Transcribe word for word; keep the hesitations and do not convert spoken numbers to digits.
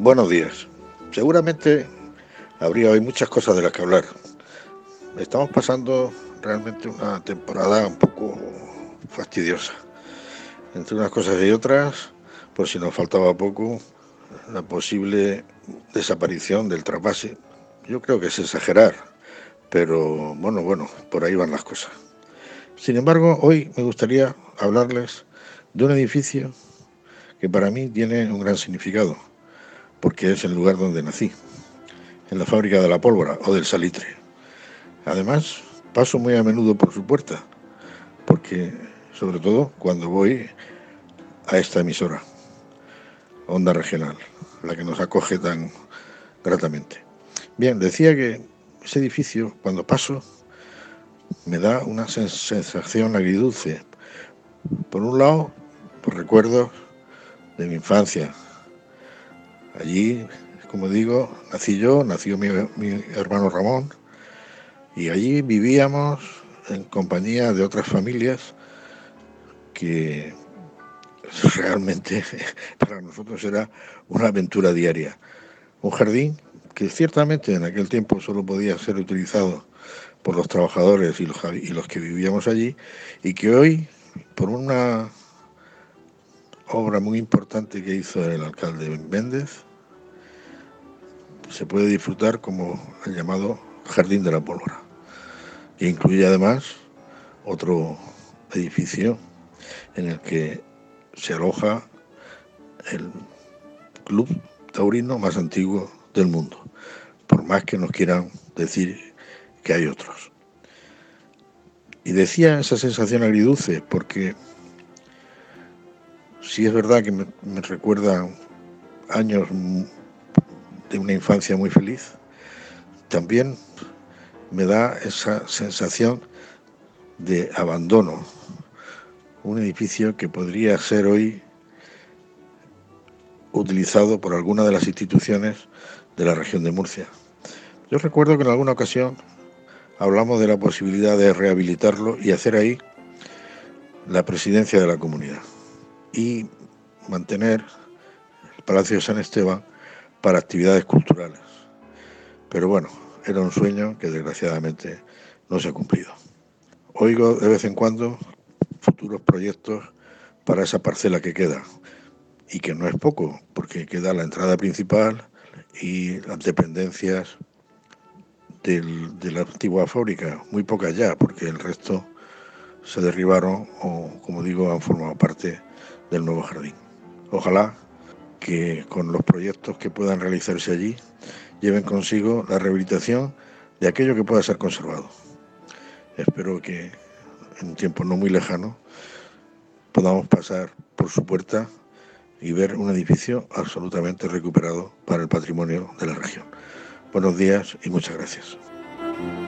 Buenos días. Seguramente habría hoy muchas cosas de las que hablar. Estamos pasando realmente una temporada un poco fastidiosa. Entre unas cosas y otras, por si nos faltaba poco, la posible desaparición del trasvase. Yo creo que es exagerar, pero bueno, bueno, por ahí van las cosas. Sin embargo, hoy me gustaría hablarles de un edificio que para mí tiene un gran significado, porque es el lugar donde nací, en la fábrica de la pólvora o del salitre. Además, paso muy a menudo por su puerta, porque sobre todo cuando voy a esta emisora, Onda Regional, la que nos acoge tan gratamente. Bien, decía que ese edificio, cuando paso, me da una sensación agridulce. Por un lado, por recuerdos de mi infancia. Allí, como digo, nací yo, nació mi, mi hermano Ramón, y allí vivíamos en compañía de otras familias que realmente para nosotros era una aventura diaria. Un jardín que ciertamente en aquel tiempo solo podía ser utilizado por los trabajadores y los, y los que vivíamos allí, y que hoy, por una obra muy importante que hizo el alcalde Méndez, se puede disfrutar como el llamado Jardín de la Pólvora, que incluye además otro edificio en el que se aloja el club taurino más antiguo del mundo, por más que nos quieran decir que hay otros. Y decía esa sensación agridulce porque sí es verdad que me, me recuerda años de una infancia muy feliz, también me da esa sensación de abandono. Un edificio que podría ser hoy utilizado por alguna de las instituciones de la región de Murcia. Yo recuerdo que en alguna ocasión hablamos de la posibilidad de rehabilitarlo y hacer ahí la presidencia de la comunidad y mantener el Palacio de San Esteban para actividades culturales. Pero bueno, era un sueño que desgraciadamente no se ha cumplido. Oigo de vez en cuando futuros proyectos para esa parcela que queda, y que no es poco, porque queda la entrada principal y las dependencias del, de la antigua fábrica, muy pocas ya, porque el resto se derribaron o, como digo, han formado parte del nuevo jardín. Ojalá que con los proyectos que puedan realizarse allí lleven consigo la rehabilitación de aquello que pueda ser conservado. Espero que en un tiempo no muy lejano podamos pasar por su puerta y ver un edificio absolutamente recuperado para el patrimonio de la región. Buenos días y muchas gracias.